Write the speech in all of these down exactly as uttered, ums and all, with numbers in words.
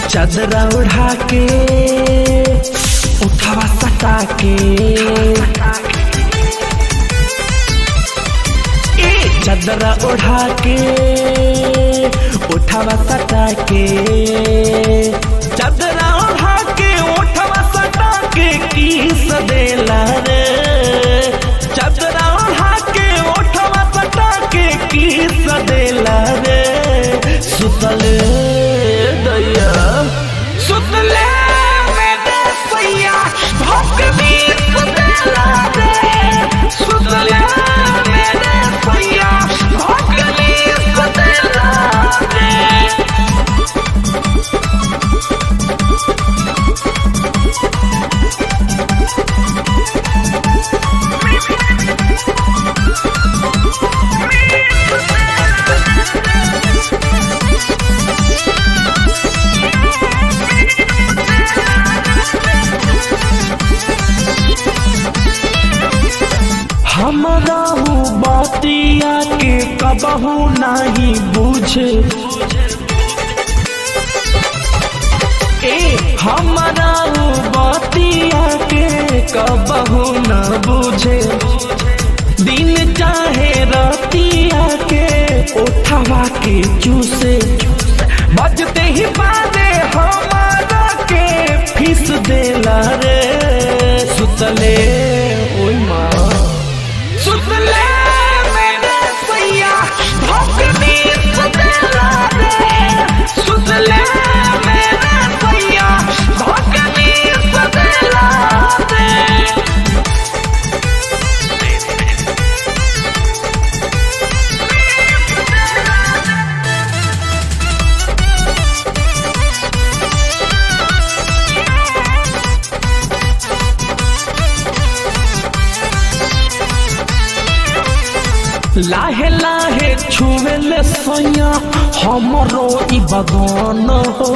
चादरा उड़ा के उठावा सटा के चादरा उड़ा के उठावा सटा के चादरा उड़ा के उठावा सटा के किस देला रे चादरा उड़ा के उठावा सटा के किस देला रे सुतले दैया सुतले मेरे सैया भक्ति सुतला रे सुतले मेरे सैया भक्ति सुतला रे हमारा बातिया के कबहू नहीं बुझे ए हमारा बातिया के कबहू न बुझे दिन चाहे रातिया के उठवा के चूसे बजते ही बाजे हमारा के फीस देला रे सुतले ओय माँ सुतले मेरे सैया भक्ति सुतला रे सुतले मेरे सैया भक्ति सुतला रे लाहे लाहे छुएले सैया हमरो ई बगान हो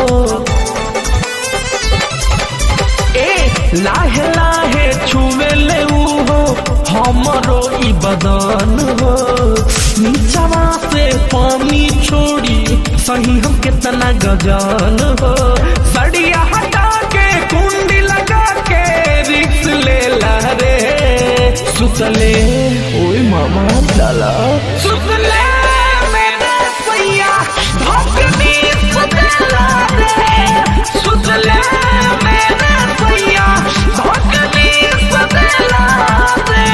ए लाहे लाहे छुएले ऊ हो हमरो ई बगान हो नीचवा से पानी छोड़ी सही हम कितना गजान हो सड़िया हटा के कुंडी लगा के रिक्स ले ला रे सुतले ओए मामा डाला सुतले मेरे सैया भक्ति सुतला रे सुतले मेरे सैया भक्ति सुतला रे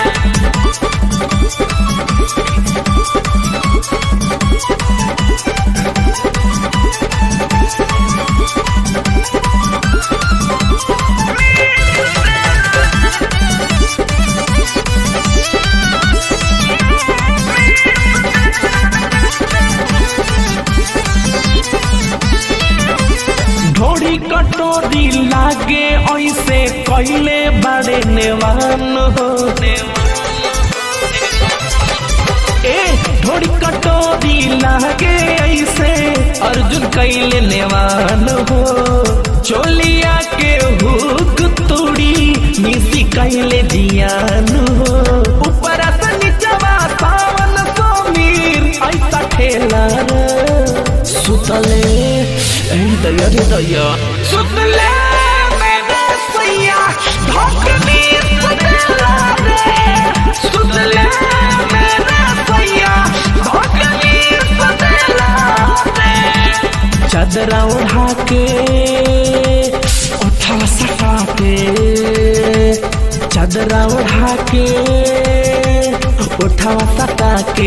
ढोड़ी कटोरी लागे ऐसे कैले बड़े नेवान हो ए ढोड़ी कटोरी लागे ऐसे अर्जुन कैले नेवान हो चोलिया के हुक तोड़ी मिसी कैले जियान हो ऊपर से नीचवा सावन समीर ऐसा ठेला सुतले दया रे दया सुतले मेरे सैया भक्ति सुतला रे सुतले मेरे सैया भक्ति सुतला रे चादरा उड़ा के उठा सटा के चादरा उड़ा के उठा सटा के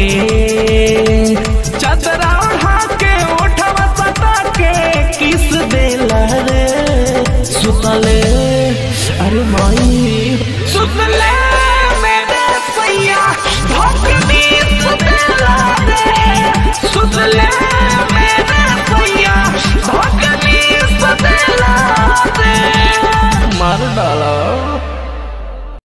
चादरा उड़ा के उठा सटा के किस देला रे सुतले अरे माई सुतले मेरे सैया भक्ति सुतला रे सुतले मेरे सैया भक्ति सुतला रे मार डाला।